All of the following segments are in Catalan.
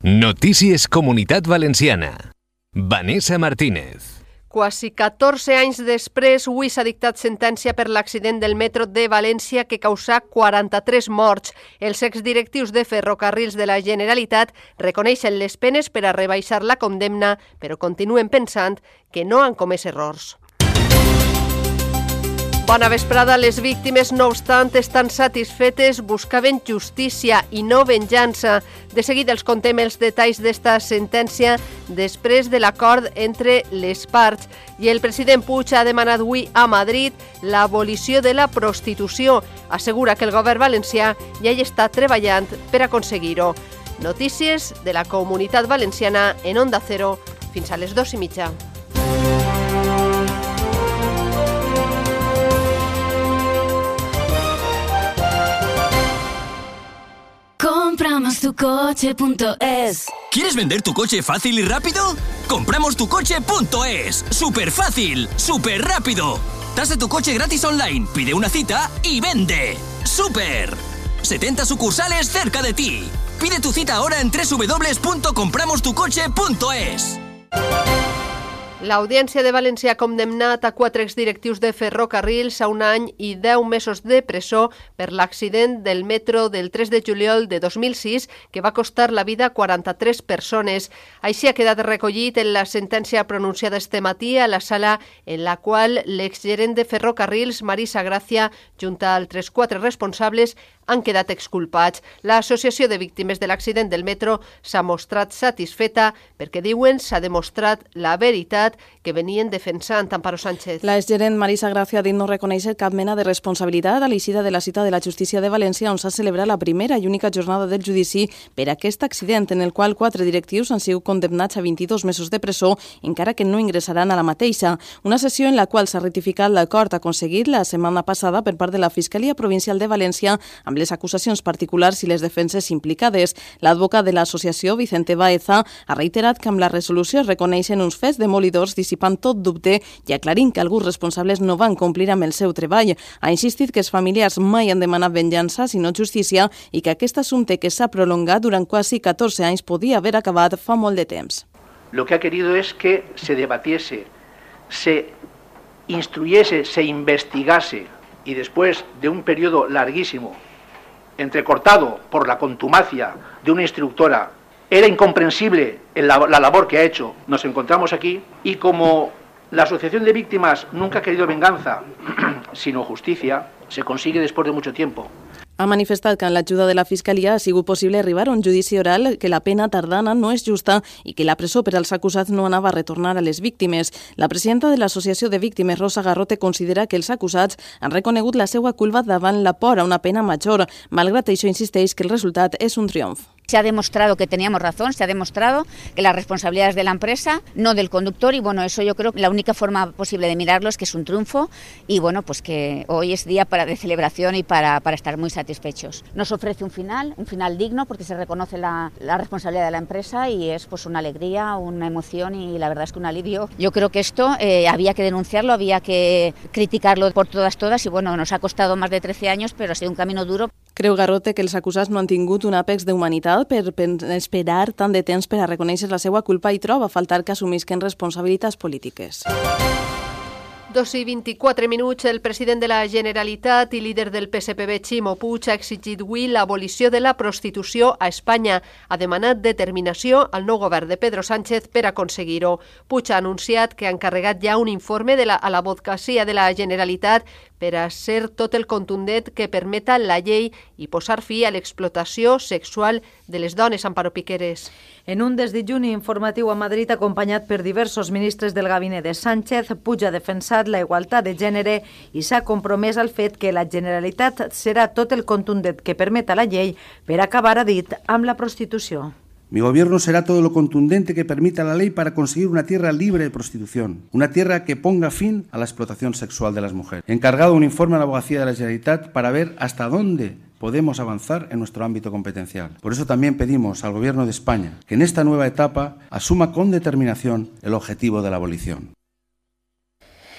Notícies Comunitat Valenciana. Vanessa Martínez. Quasi 14 anys després, avui s'ha dictat sentència per l'accident del metro de València que causà 43 morts. Els exdirectius de Ferrocarrils de la Generalitat reconeixen les penes per a rebaixar la condemna, però continuen pensant que no han comès errors. Bona vesprada. Les víctimes, no obstant, estan satisfetes, buscaven justícia i no venjança. De seguida els contem els detalls d'esta sentència després de l'acord entre les parts. I el president Puig ha demanat avui a Madrid l'abolició de la prostitució. Assegura que el govern valencià ja hi està treballant per aconseguir-ho. Notícies de la Comunitat Valenciana en Onda Cero fins a les 2:30. CompramostuCoche.es. ¿Quieres vender tu coche fácil y rápido? CompramostuCoche.es. ¡Súper fácil! ¡Súper rápido! Tasa tu coche gratis online, pide una cita y vende. ¡Súper! 70 sucursales cerca de ti. Pide tu cita ahora en www.compramostucoche.es. L'Audiència de València ha condemnat a 4 exdirectius de Ferrocarrils a 1 any i 10 mesos de presó per l'accident del metro del 3 de juliol de 2006 que va costar la vida a 43 persones. Així ha quedat recollit en la sentència pronunciada este matí a la sala en la qual l'exgerent de Ferrocarrils, Marisa Gràcia, junt a altres 4 responsables, han quedat exculpats. L'Associació de Víctimes de l'Accident del Metro s'ha mostrat satisfeta perquè, diuen, s'ha demostrat la veritat que venien defensant. Amparo Sánchez. La exgerent Marisa Gràcia ha dit no reconèixer cap mena de responsabilitat a l'eixida de la cita de la Justícia de València, on s'ha celebrat la primera i única jornada del judici per aquest accident, en el qual 4 directius han sigut condemnats a 22 mesos de presó, encara que no ingressaran a la mateixa. Una sessió en la qual s'ha ratificat l'acord aconseguit la setmana passada per part de la Fiscalia Provincial de València amb les acusacions particulars i les defenses implicades. L'advocat de l'associació, Vicente Baeza, ha reiterat que amb la resolució es reconeixen uns fets demolidors dissipant tot dubte i aclarint que alguns responsables no van complir amb el seu treball. Ha insistit que els familiars mai han demanat venjança, sinó justícia, i que aquest assumpte que s'ha prolongat durant quasi 14 anys podia haver acabat fa molt de temps. Lo que ha querido es que se debatiese, se instruyese, se investigase y después de un periodo larguísimo, entrecortado por la contumacia de una instructora, era incomprensible la labor que ha hecho. Nos encontramos aquí y como la Asociación de Víctimas nunca ha querido venganza, sino justicia, se consigue después de mucho tiempo. Ha manifestat que amb l'ajuda de la Fiscalia ha sigut possible arribar a un judici oral, que la pena tardana no és justa i que la presó per als acusats no anava a retornar a les víctimes. La presidenta de l'Associació de Víctimes, Rosa Garrote, considera que els acusats han reconegut la seva culpa davant la por a una pena major. Malgrat això, insisteix que el resultat és un triomf. Se ha demostrado que teníamos razón, se ha demostrado que la responsabilidad es de la empresa, no del conductor, y bueno, eso yo creo que la única forma posible de mirarlo es que es un triunfo y bueno, pues que hoy es día de celebración y para estar muy satisfechos. Nos ofrece un final digno porque se reconoce la responsabilidad de la empresa y es pues una alegría, una emoción y la verdad es que un alivio. Yo creo que esto había que denunciarlo, había que criticarlo por todas y bueno, nos ha costado más de 13 años, pero ha sido un camino duro. Creu Garrote que els acusats no han tingut un àpex d'humanitat per esperar tant de temps per a reconèixer la seva culpa i troba a faltar que assumisquen responsabilitats polítiques. 2:24. El president de la Generalitat i líder del PSPB, Ximo Puig, ha exigit avui l'abolició de la prostitució a Espanya. Ha demanat determinació al nou govern de Pedro Sánchez per aconseguir-ho. Puig ha anunciat que ha encarregat ja un informe a l'advocacia de la Generalitat per a ser tot el contundent que permeta la llei i posar fi a l'explotació sexual de les dones. Amparo Piqueres. En un desdejuni informatiu a Madrid acompanyat per diversos ministres del gabinet de Sánchez, Puig ha defensat la igualtat de gènere i s'ha compromès al fet que la Generalitat serà tot el contundent que permeta la llei per acabar, ha dit, amb la prostitució. Mi gobierno será todo lo contundente que permita la ley para conseguir una tierra libre de prostitución, una tierra que ponga fin a la explotación sexual de las mujeres. He encargado un informe a la abogacía de la Generalitat para ver hasta dónde podemos avanzar en nuestro ámbito competencial. Por eso también pedimos al Gobierno de España que en esta nueva etapa asuma con determinación el objetivo de la abolición.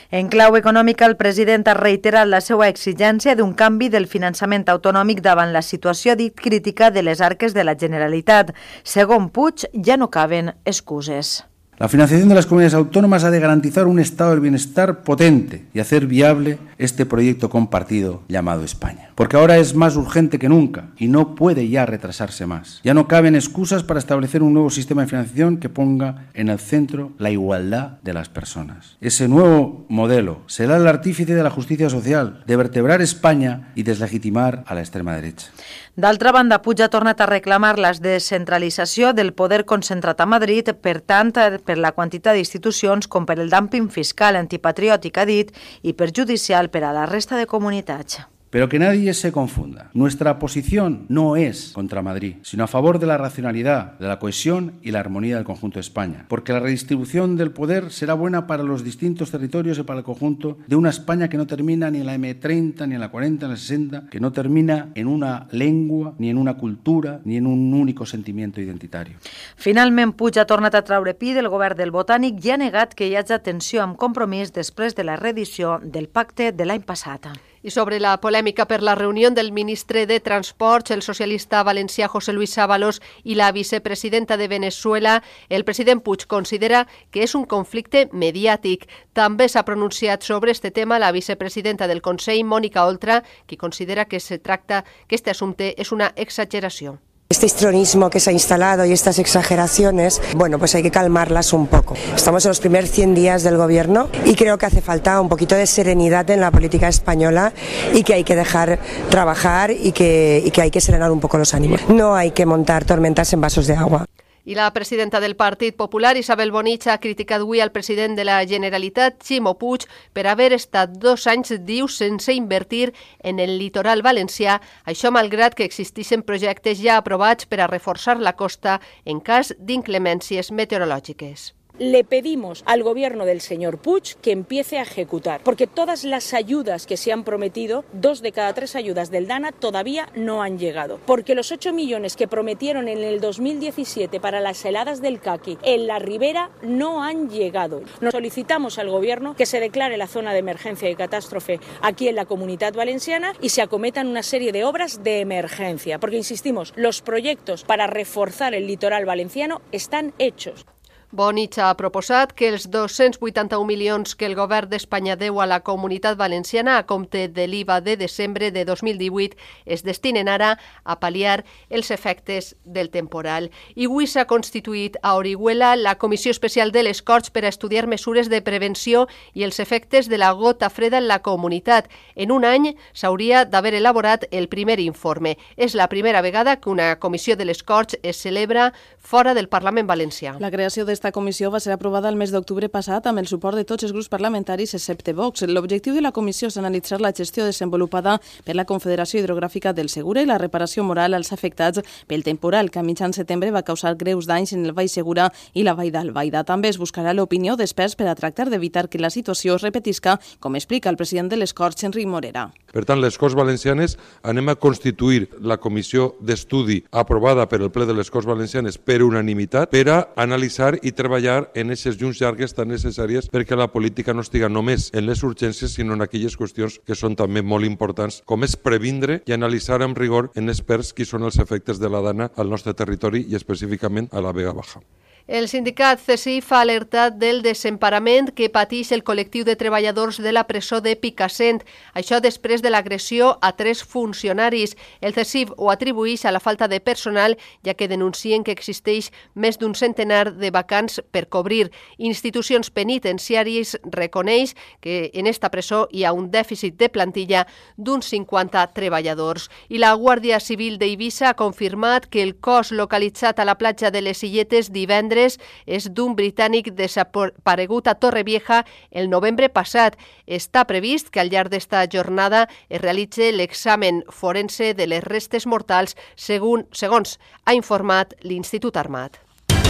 En clau econòmica, el president ha reiterat la seva exigència d'un canvi del finançament autonòmic davant la situació crítica de les arques de la Generalitat. Segons Puig, ja no caben excuses. La financiación de las comunidades autónomas ha de garantizar un estado del bienestar potente y hacer viable este proyecto compartido llamado España. Porque ahora es más urgente que nunca y no puede ya retrasarse más. Ya no caben excusas para establecer un nuevo sistema de financiación que ponga en el centro la igualdad de las personas. Ese nuevo modelo será el artífice de la justicia social, de vertebrar España y deslegitimar a la extrema derecha. D'altra banda, Puig ha tornat a reclamar la descentralització del poder concentrat a Madrid, per tant, per la quantitat d'institucions com per el dúmping fiscal antipatriòtic, ha dit, i perjudicial per a la resta de comunitats. Pero que nadie se confunda. Nuestra posición no es contra Madrid, sino a favor de la racionalidad, de la cohesión y la armonía del conjunto de España. Porque la redistribución del poder será buena para los distintos territorios y para el conjunto de una España que no termina ni en la M30, ni en la 40, ni en la 60, que no termina en una lengua, ni en una cultura, ni en un único sentimiento identitario. Finalment, Puig ha tornat a traure pit del govern del Botànic i ha negat que hi hagi tensió amb Compromís després de la reedició del pacte de l'any passat. I sobre la polèmica per la reunió del ministre de Transports, el socialista valencià José Luis Ábalos i la vicepresidenta de Venezuela, el president Puig considera que és un conflicte mediàtic. També s'ha pronunciat sobre este tema la vicepresidenta del Consell, Mónica Oltra, que considera que se tracta que este assumpte és una exageració. Este histrionismo que se ha instalado y estas exageraciones, bueno, pues hay que calmarlas un poco. Estamos en los primeros 100 días del gobierno y creo que hace falta un poquito de serenidad en la política española y que hay que dejar trabajar y que hay que serenar un poco los ánimos. No hay que montar tormentas en vasos de agua. I la presidenta del Partit Popular, Isabel Bonich, ha criticat avui al president de la Generalitat, Ximo Puig, per haver estat 2 anys, diu, sense invertir en el litoral valencià, això malgrat que existeixen projectes ja aprovats per a reforçar la costa en cas d'inclemències meteorològiques. Le pedimos al gobierno del señor Puig que empiece a ejecutar, porque todas las ayudas que se han prometido, 2 de cada 3 ayudas del DANA todavía no han llegado, porque los 8 millones que prometieron en el 2017 para las heladas del Caqui en la ribera no han llegado. Nos solicitamos al gobierno que se declare la zona de emergencia y catástrofe aquí en la Comunitat Valenciana y se acometan una serie de obras de emergencia, porque insistimos, los proyectos para reforzar el litoral valenciano están hechos. Bonich ha proposat que els 281 milions que el govern d'Espanya deu a la Comunitat Valenciana a compte de l'IVA de desembre de 2018 es destinen ara a pal·liar els efectes del temporal. I avui s'ha constituït a Orihuela la Comissió Especial de les Corts per a estudiar mesures de prevenció i els efectes de la gota freda en la comunitat. En un any s'hauria d'haver elaborat el primer informe. És la primera vegada que una comissió de les Corts es celebra fora del Parlament valencià. La creació d'esta comissió va ser aprovada el mes d'octubre passat amb el suport de tots els grups parlamentaris excepte Vox. L'objectiu de la comissió és analitzar la gestió desenvolupada per la Confederació Hidrogràfica del Segura i la reparació moral als afectats pel temporal que a mitjan setembre va causar greus danys en el Vall Segura i la Vall d'Albaida. També es buscarà l'opinió d'experts per a tractar d'evitar que la situació es repetisca, com explica el president de les Corts, Enric Morera. Per tant, les Corts Valencianes anem a constituir la comissió d'estudi aprovada per el ple de les Corts Valencianes per unanimitat per a analitzar i treballar en aquestes llums llargues tan necessàries perquè la política no estiga només en les urgències, sinó en aquelles qüestions que són també molt importants, com és previndre i analitzar amb rigor en experts qui són els efectes de la dana al nostre territori i específicament a la Vega Baja. El sindicat CESIF ha alertat del desemparament que pateix el col·lectiu de treballadors de la presó de Picassent. Això després de l'agressió a 3 funcionaris. El CESIF ho atribueix a la falta de personal, ja que denuncien que existeix més d'un centenar de vacants per cobrir. Institucions penitenciàries reconeix que en esta presó hi ha un dèficit de plantilla d'uns 50 treballadors. I la Guàrdia Civil d'Eivissa ha confirmat que el cos localitzat a la platja de les Illetes divendres és d'un britànic desaparegut a Torrevieja el novembre passat. Està previst que al llarg d'esta jornada es realitzi l'examen forense de les restes mortals, segons ha informat l'Institut Armat.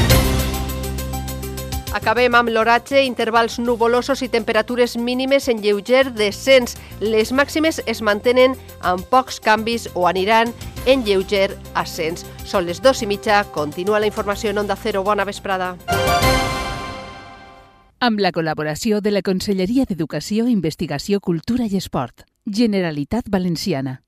Acabem amb l'oratge, intervals nuvolosos i temperatures mínimes en lleuger descens. Les màximes es mantenen amb pocs canvis o aniran en lleuger ascens. Són les 2:30, continua la informació en Onda Cero. Bona vesprada. amb la col·laboració de la Conselleria d'Educació, Investigació, Cultura i Esport. Generalitat Valenciana.